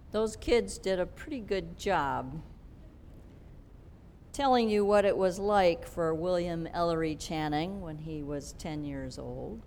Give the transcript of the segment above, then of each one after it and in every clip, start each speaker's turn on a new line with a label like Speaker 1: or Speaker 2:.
Speaker 1: Those kids did a pretty good job telling you what it was like for William Ellery Channing when he was 10 years old.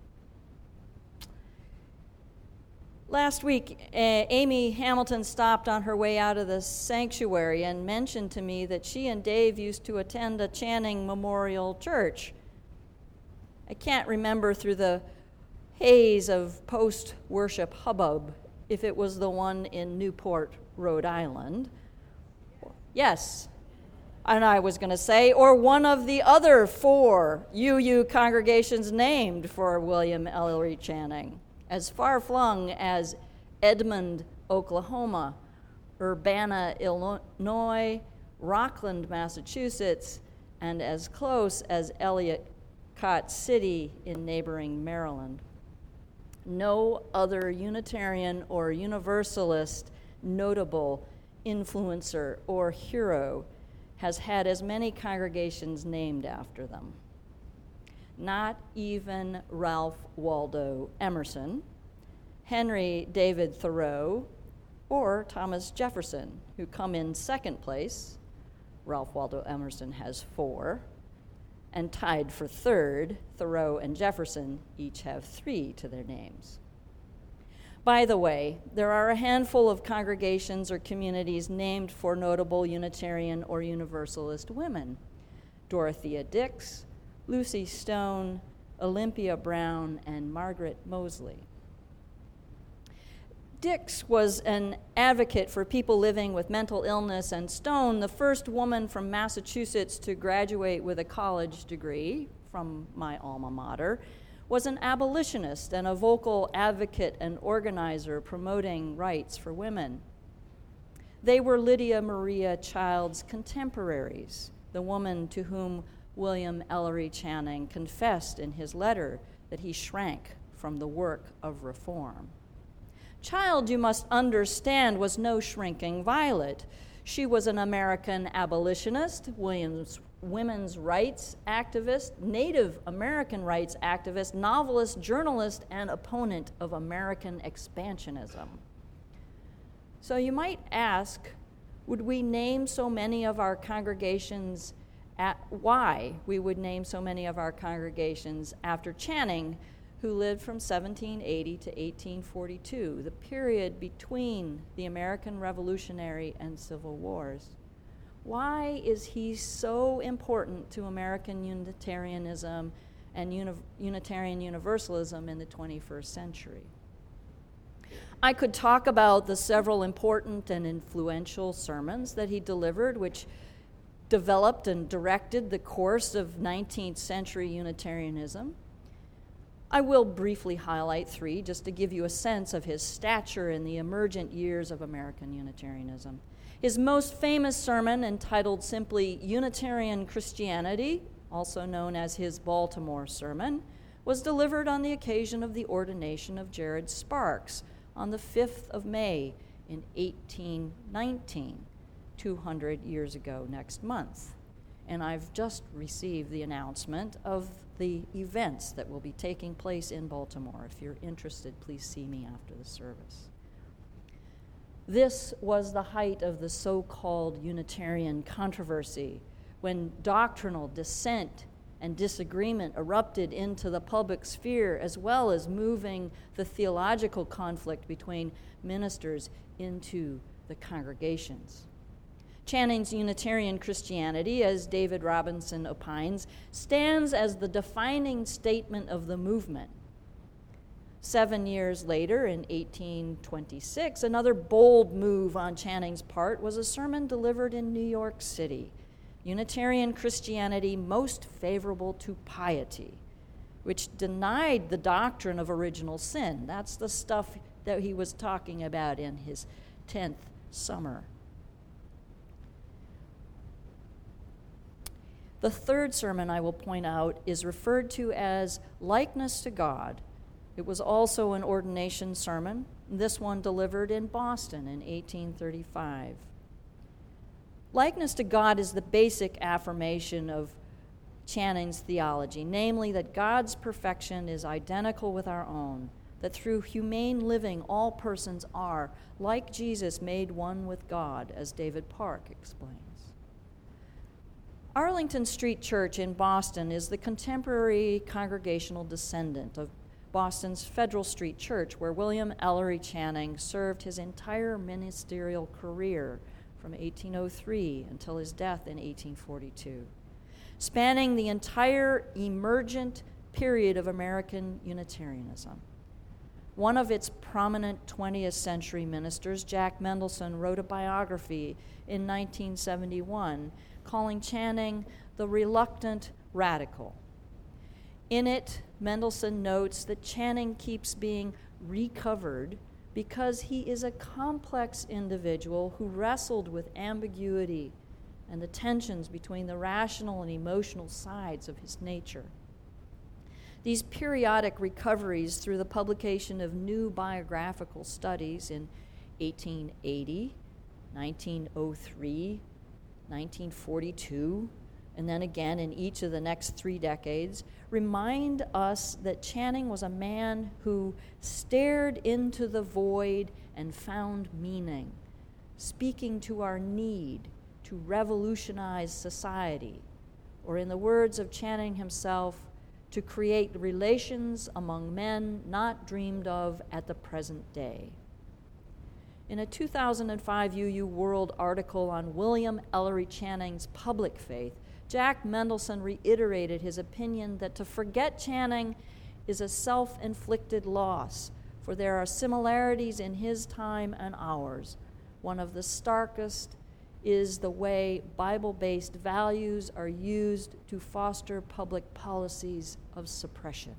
Speaker 1: Last week, Amy Hamilton stopped on her way out of the sanctuary and mentioned to me that she and Dave used to attend a Channing Memorial Church. I can't remember through the haze of post-worship hubbub if it was the one in Newport, Rhode Island. Yes, and I was going to say, or one of the other 4 UU congregations named for William Ellery Channing, as far-flung as Edmond, Oklahoma, Urbana, Illinois, Rockland, Massachusetts, and as close as Ellicott City in neighboring Maryland. No other Unitarian or Universalist notable influencer or hero has had as many congregations named after them. Not even Ralph Waldo Emerson, Henry David Thoreau, or Thomas Jefferson, who come in second place. Ralph Waldo Emerson has 4, and tied for third, Thoreau and Jefferson each have 3 to their names. By the way, there are a handful of congregations or communities named for notable Unitarian or Universalist women: Dorothea Dix, Lucy Stone, Olympia Brown, and Margaret Mosley. Dix was an advocate for people living with mental illness, and Stone, the first woman from Massachusetts to graduate with a college degree from my alma mater, was an abolitionist and a vocal advocate and organizer promoting rights for women. They were Lydia Maria Child's contemporaries, the woman to whom William Ellery Channing confessed in his letter that he shrank from the work of reform. Child, you must understand, was no shrinking violet. She was an American abolitionist, women's rights activist, Native American rights activist, novelist, journalist, and opponent of American expansionism. So you might ask, would we name so many of our congregations why we would name so many of our congregations after Channing, who lived from 1780 to 1842, the period between the American Revolutionary and Civil Wars. Why is he so important to American Unitarianism and Unitarian Universalism in the 21st century? I could talk about the several important and influential sermons that he delivered, which developed and directed the course of 19th century Unitarianism. I will briefly highlight 3 just to give you a sense of his stature in the emergent years of American Unitarianism. His most famous sermon, entitled simply Unitarian Christianity, also known as his Baltimore Sermon, was delivered on the occasion of the ordination of Jared Sparks on the 5th of May in 1819, 200 years ago next month. And I've just received the announcement of the events that will be taking place in Baltimore. If you're interested, please see me after the service. This was the height of the so-called Unitarian controversy, when doctrinal dissent and disagreement erupted into the public sphere, as well as moving the theological conflict between ministers into the congregations. Channing's Unitarian Christianity, as David Robinson opines, stands as the defining statement of the movement. 7 years later, in 1826, another bold move on Channing's part was a sermon delivered in New York City, Unitarian Christianity Most Favorable to Piety, which denied the doctrine of original sin. That's the stuff that he was talking about in his 10th summer. The third sermon I will point out is referred to as Likeness to God. It was also an ordination sermon, this one delivered in Boston in 1835. Likeness to God is the basic affirmation of Channing's theology, namely that God's perfection is identical with our own, that through humane living all persons are, like Jesus, made one with God, as David Park explains. Arlington Street Church in Boston is the contemporary congregational descendant of Boston's Federal Street Church, where William Ellery Channing served his entire ministerial career from 1803 until his death in 1842, spanning the entire emergent period of American Unitarianism. One of its prominent 20th century ministers, Jack Mendelson, wrote a biography in 1971 calling Channing the reluctant radical. In it, Mendelson notes that Channing keeps being recovered because he is a complex individual who wrestled with ambiguity and the tensions between the rational and emotional sides of his nature. These periodic recoveries through the publication of new biographical studies in 1880, 1903, 1942, and then again in each of the next 3 decades, remind us that Channing was a man who stared into the void and found meaning, speaking to our need to revolutionize society, or in the words of Channing himself, to create relations among men not dreamed of at the present day. In a 2005 UU World article on William Ellery Channing's public faith, Jack Mendelson reiterated his opinion that to forget Channing is a self-inflicted loss, for there are similarities in his time and ours. One of the starkest is the way Bible-based values are used to foster public policies of suppression.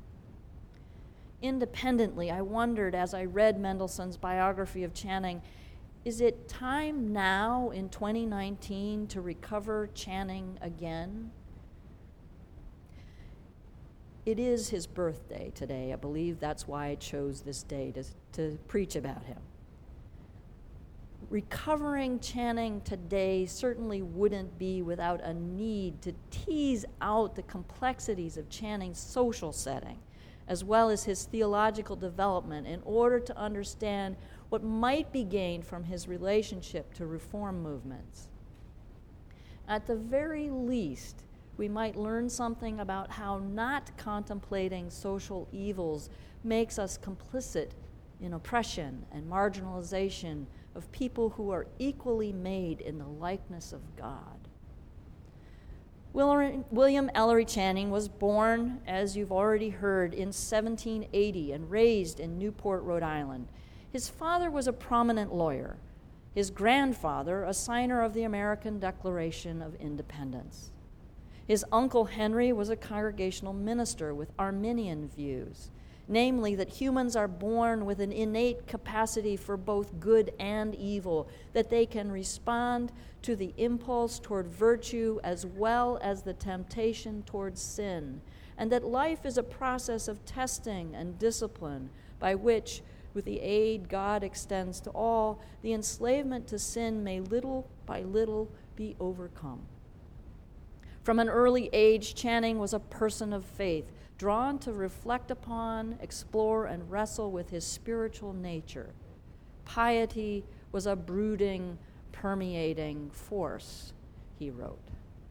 Speaker 1: Independently, I wondered as I read Mendelson's biography of Channing, is it time now in 2019 to recover Channing again? It is his birthday today. I believe that's why I chose this day to preach about him. Recovering Channing today certainly wouldn't be without a need to tease out the complexities of Channing's social setting, as well as his theological development, in order to understand what might be gained from his relationship to reform movements. At the very least, we might learn something about how not contemplating social evils makes us complicit in oppression and marginalization of people who are equally made in the likeness of God. William Ellery Channing was born, as you've already heard, in 1780 and raised in Newport, Rhode Island. His father was a prominent lawyer. His grandfather, a signer of the American Declaration of Independence. His uncle Henry was a congregational minister with Arminian views, namely that humans are born with an innate capacity for both good and evil, that they can respond to the impulse toward virtue as well as the temptation towards sin, and that life is a process of testing and discipline by which, with the aid God extends to all, the enslavement to sin may little by little be overcome. From an early age, Channing was a person of faith, drawn to reflect upon, explore, and wrestle with his spiritual nature. Piety was a brooding, permeating force, he wrote.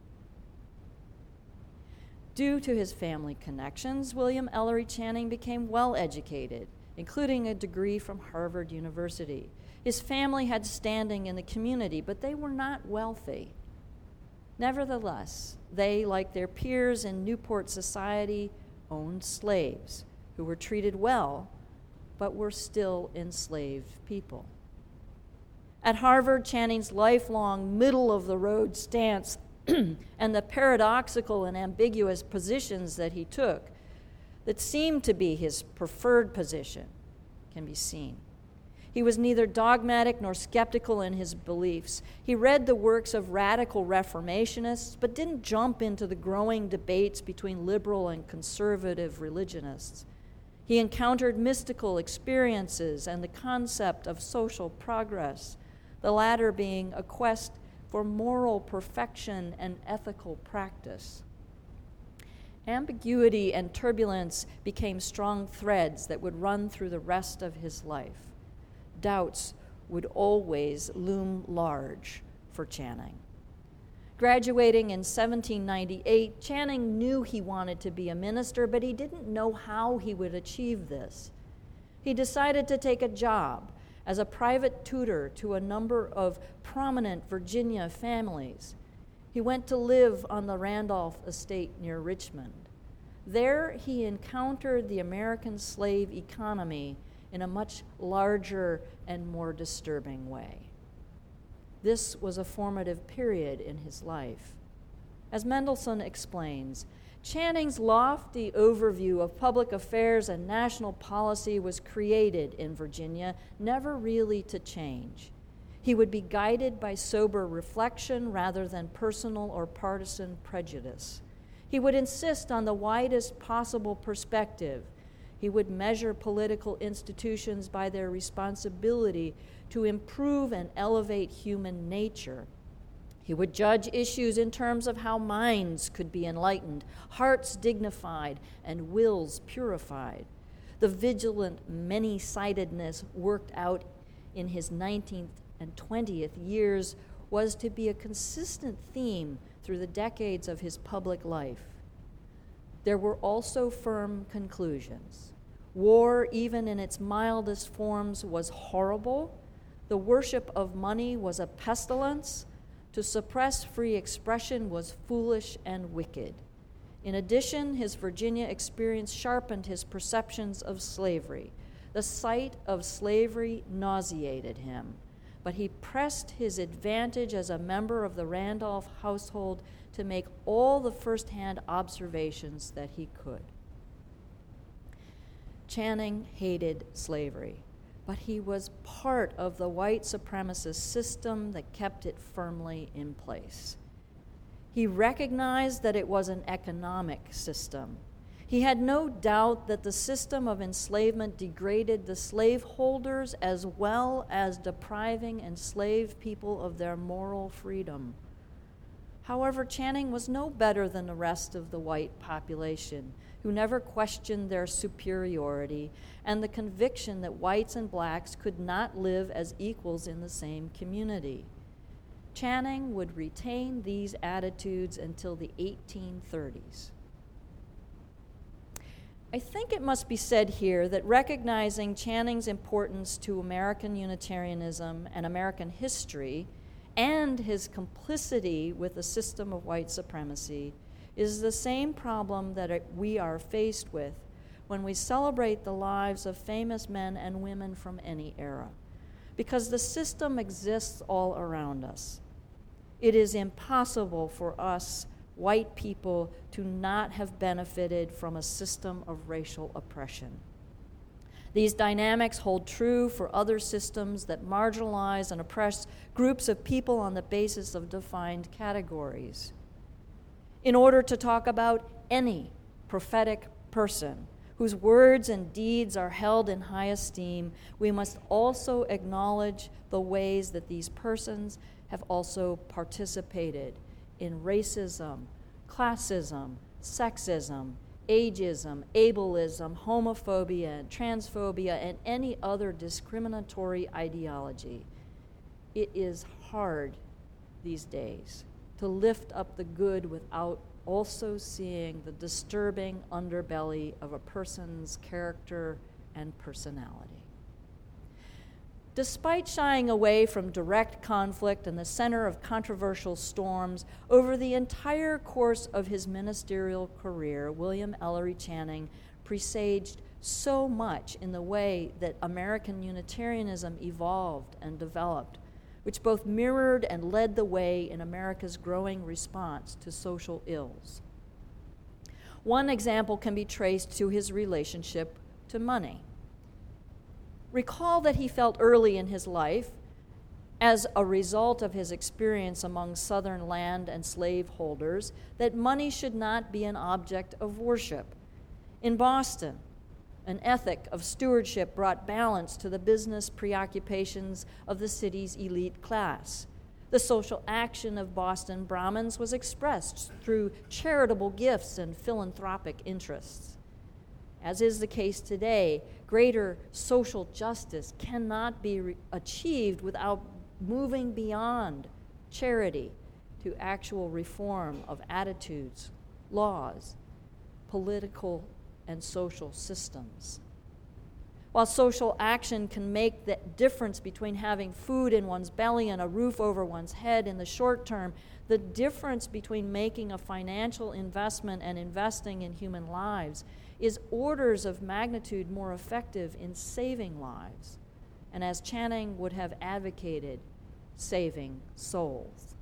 Speaker 1: Due to his family connections, William Ellery Channing became well educated, including a degree from Harvard University. His family had standing in the community, but they were not wealthy. Nevertheless, they, like their peers in Newport society, owned slaves who were treated well, but were still enslaved people. At Harvard, Channing's lifelong middle-of-the-road stance and the paradoxical and ambiguous positions that he took that seemed to be his preferred position can be seen. He was neither dogmatic nor skeptical in his beliefs. He read the works of radical reformationists, but didn't jump into the growing debates between liberal and conservative religionists. He encountered mystical experiences and the concept of social progress, the latter being a quest for moral perfection and ethical practice. Ambiguity and turbulence became strong threads that would run through the rest of his life. Doubts would always loom large for Channing. Graduating in 1798, Channing knew he wanted to be a minister, but he didn't know how he would achieve this. He decided to take a job as a private tutor to a number of prominent Virginia families. He went to live on the Randolph estate near Richmond. There, he encountered the American slave economy in a much larger and more disturbing way. This was a formative period in his life. As Mendelsohn explains, Channing's lofty overview of public affairs and national policy was created in Virginia, never really to change. He would be guided by sober reflection rather than personal or partisan prejudice. He would insist on the widest possible perspective. He would measure political institutions by their responsibility to improve and elevate human nature. He would judge issues in terms of how minds could be enlightened, hearts dignified, and wills purified. The vigilant many-sidedness worked out in his 19th and 20th years was to be a consistent theme through the decades of his public life. There were also firm conclusions. War, even in its mildest forms, was horrible. The worship of money was a pestilence. To suppress free expression was foolish and wicked. In addition, his Virginia experience sharpened his perceptions of slavery. The sight of slavery nauseated him, but he pressed his advantage as a member of the Randolph household to make all the first-hand observations that he could. Channing hated slavery, but he was part of the white supremacist system that kept it firmly in place. He recognized that it was an economic system. He had no doubt that the system of enslavement degraded the slaveholders as well as depriving enslaved people of their moral freedom. However, Channing was no better than the rest of the white population, who never questioned their superiority and the conviction that whites and blacks could not live as equals in the same community. Channing would retain these attitudes until the 1830s. I think it must be said here that recognizing Channing's importance to American Unitarianism and American history and his complicity with the system of white supremacy is the same problem that we are faced with when we celebrate the lives of famous men and women from any era, because the system exists all around us. It is impossible for us, white people, to not have benefited from a system of racial oppression. These dynamics hold true for other systems that marginalize and oppress groups of people on the basis of defined categories. In order to talk about any prophetic person whose words and deeds are held in high esteem, we must also acknowledge the ways that these persons have also participated in racism, classism, sexism, ageism, ableism, homophobia, and transphobia, and any other discriminatory ideology. It is hard these days to lift up the good without also seeing the disturbing underbelly of a person's character and personality. Despite shying away from direct conflict and the center of controversial storms, over the entire course of his ministerial career, William Ellery Channing presaged so much in the way that American Unitarianism evolved and developed, which both mirrored and led the way in America's growing response to social ills. One example can be traced to his relationship to money. Recall that he felt early in his life, as a result of his experience among Southern land and slaveholders, that money should not be an object of worship. In Boston, an ethic of stewardship brought balance to the business preoccupations of the city's elite class. The social action of Boston Brahmins was expressed through charitable gifts and philanthropic interests. As is the case today, greater social justice cannot be achieved without moving beyond charity to actual reform of attitudes, laws, political and social systems. While social action can make the difference between having food in one's belly and a roof over one's head in the short term, the difference between making a financial investment and investing in human lives is orders of magnitude more effective in saving lives, and as Channing would have advocated, saving souls.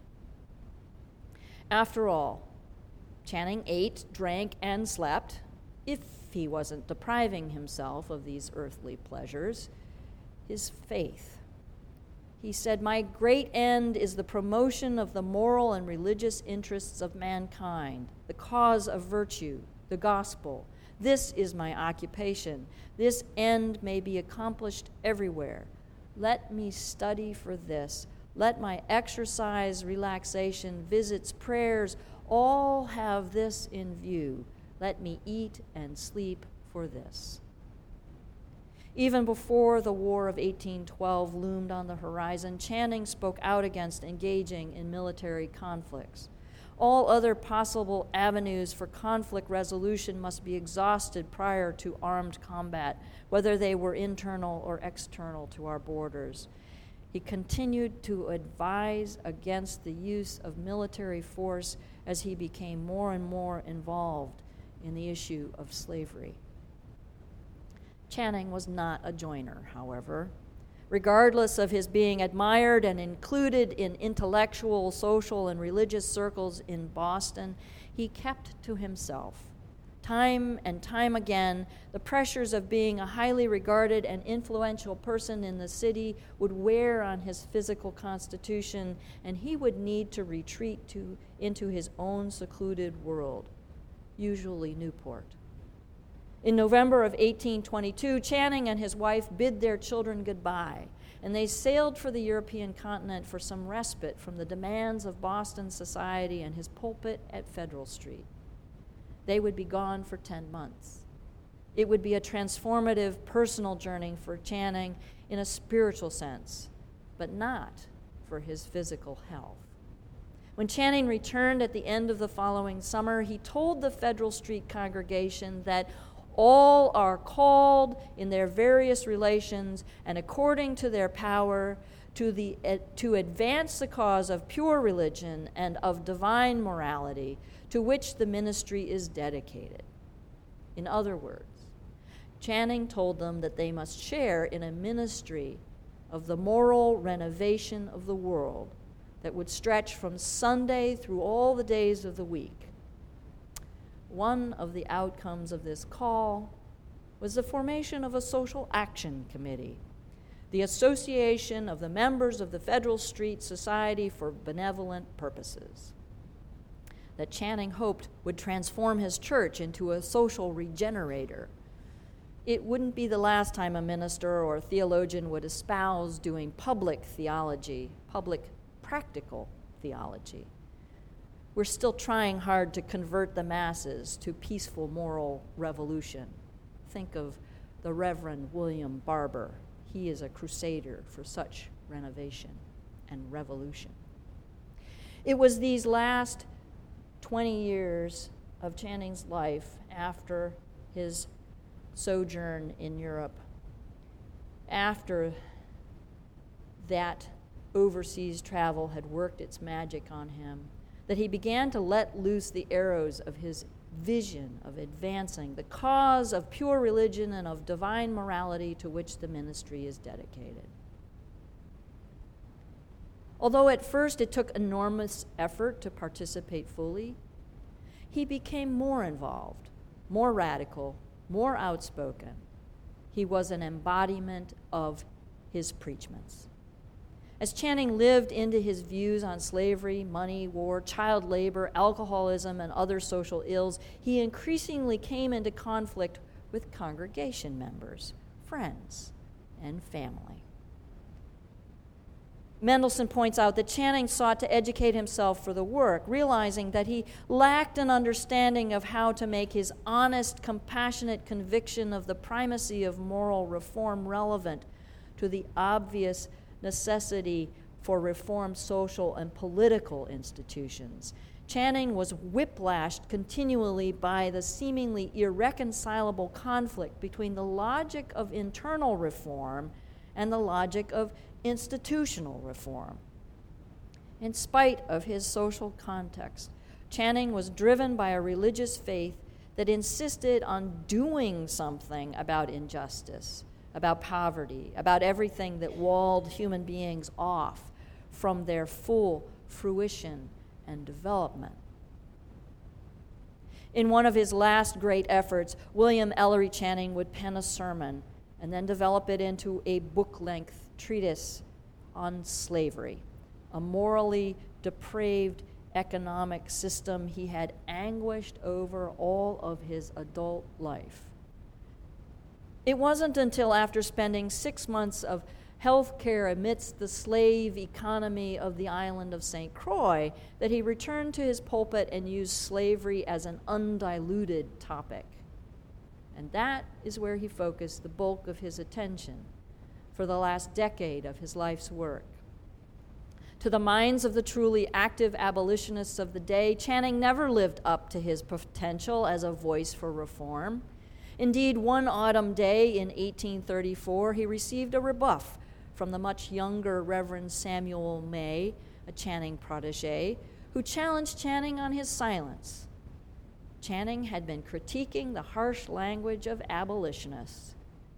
Speaker 1: After all, Channing ate, drank, and slept, if he wasn't depriving himself of these earthly pleasures, his faith. He said, "My great end is the promotion of the moral and religious interests of mankind, the cause of virtue, the gospel. This is my occupation. This end may be accomplished everywhere. Let me study for this. Let my exercise, relaxation, visits, prayers, all have this in view. Let me eat and sleep for this." Even before the War of 1812 loomed on the horizon, Channing spoke out against engaging in military conflicts. All other possible avenues for conflict resolution must be exhausted prior to armed combat, whether they were internal or external to our borders. He continued to advise against the use of military force as he became more and more involved in the issue of slavery. Channing was not a joiner, however. Regardless of his being admired and included in intellectual, social, and religious circles in Boston, he kept to himself. Time and time again, the pressures of being a highly regarded and influential person in the city would wear on his physical constitution, and he would need to retreat into his own secluded world, usually Newport. In November of 1822, Channing and his wife bid their children goodbye, and they sailed for the European continent for some respite from the demands of Boston society and his pulpit at Federal Street. They would be gone for 10 months. It would be a transformative personal journey for Channing in a spiritual sense, but not for his physical health. When Channing returned at the end of the following summer, he told the Federal Street congregation that all are called in their various relations and according to their power to advance the cause of pure religion and of divine morality to which the ministry is dedicated. In other words, Channing told them that they must share in a ministry of the moral renovation of the world that would stretch from Sunday through all the days of the week. One of the outcomes of this call was the formation of a social action committee, the association of the members of the Federal Street Society for Benevolent Purposes, that Channing hoped would transform his church into a social regenerator. It wouldn't be the last time a minister or a theologian would espouse doing public theology, public practical theology. We're still trying hard to convert the masses to peaceful moral revolution. Think of the Reverend William Barber. He is a crusader for such renovation and revolution. It was these last 20 years of Channing's life after his sojourn in Europe, after that overseas travel had worked its magic on him, that he began to let loose the arrows of his vision of advancing the cause of pure religion and of divine morality to which the ministry is dedicated. Although at first it took enormous effort to participate fully, he became more involved, more radical, more outspoken. He was an embodiment of his preachments. As Channing lived into his views on slavery, money, war, child labor, alcoholism, and other social ills, he increasingly came into conflict with congregation members, friends, and family. Mendelssohn points out that Channing sought to educate himself for the work, realizing that he lacked an understanding of how to make his honest, compassionate conviction of the primacy of moral reform relevant to the obvious necessity for reformed social and political institutions. Channing was whiplashed continually by the seemingly irreconcilable conflict between the logic of internal reform and the logic of institutional reform. In spite of his social context, Channing was driven by a religious faith that insisted on doing something about injustice, about poverty, about everything that walled human beings off from their full fruition and development. In one of his last great efforts, William Ellery Channing would pen a sermon and then develop it into a book-length treatise on slavery, a morally depraved economic system he had anguished over all of his adult life. It wasn't until after spending 6 months of health care amidst the slave economy of the island of St. Croix that he returned to his pulpit and used slavery as an undiluted topic. And that is where he focused the bulk of his attention for the last decade of his life's work. To the minds of the truly active abolitionists of the day, Channing never lived up to his potential as a voice for reform. Indeed, one autumn day in 1834, he received a rebuff from the much younger Reverend Samuel May, a Channing protege, who challenged Channing on his silence. Channing had been critiquing the harsh language of abolitionists.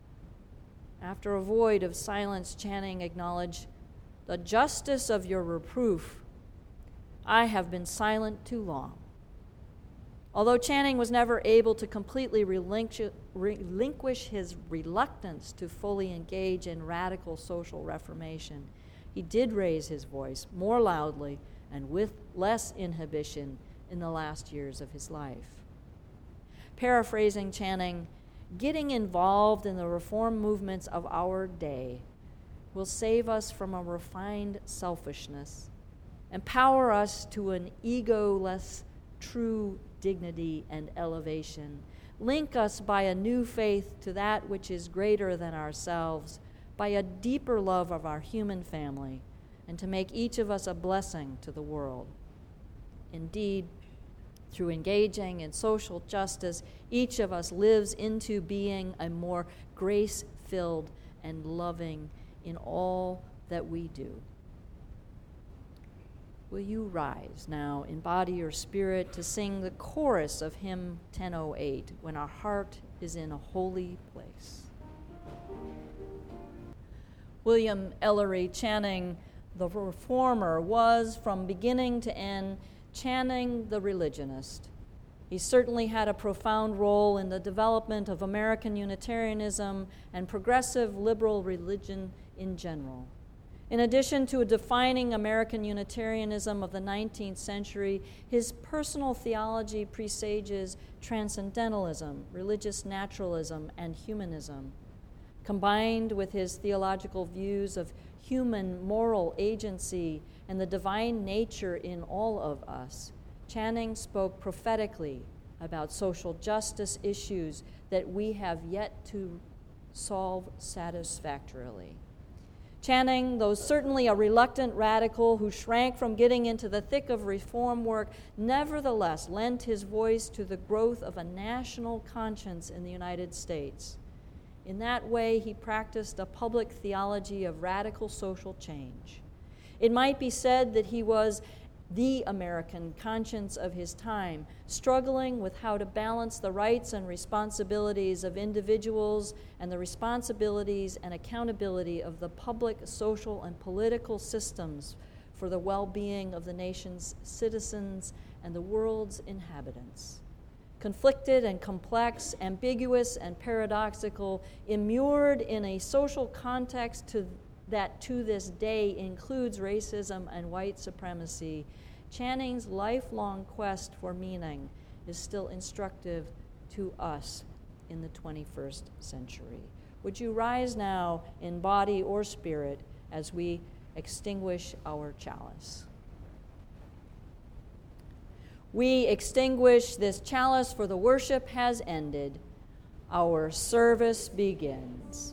Speaker 1: After a void of silence, Channing acknowledged, "The justice of your reproof. I have been silent too long." Although Channing was never able to completely relinquish his reluctance to fully engage in radical social reformation, he did raise his voice more loudly and with less inhibition in the last years of his life. Paraphrasing Channing, getting involved in the reform movements of our day will save us from a refined selfishness, empower us to an ego-less true dignity and elevation, link us by a new faith to that which is greater than ourselves, by a deeper love of our human family, and to make each of us a blessing to the world. Indeed, through engaging in social justice, each of us lives into being a more grace-filled and loving in all that we do. Will you rise now in body or spirit to sing the chorus of hymn 1008, When Our Heart is in a Holy Place? William Ellery Channing, the reformer, was from beginning to end Channing the religionist. He certainly had a profound role in the development of American Unitarianism and progressive liberal religion in general. In addition to defining American Unitarianism of the 19th century, his personal theology presages transcendentalism, religious naturalism, and humanism. Combined with his theological views of human moral agency and the divine nature in all of us, Channing spoke prophetically about social justice issues that we have yet to solve satisfactorily. Channing, though certainly a reluctant radical who shrank from getting into the thick of reform work, nevertheless lent his voice to the growth of a national conscience in the United States. In that way, he practiced a public theology of radical social change. It might be said that he was the American conscience of his time, struggling with how to balance the rights and responsibilities of individuals and the responsibilities and accountability of the public, social, and political systems for the well-being of the nation's citizens and the world's inhabitants. Conflicted and complex, ambiguous and paradoxical, immured in a social context that to this day includes racism and white supremacy, Channing's lifelong quest for meaning is still instructive to us in the 21st century. Would you rise now in body or spirit as we extinguish our chalice. We extinguish this chalice, for the worship has ended. Our service begins.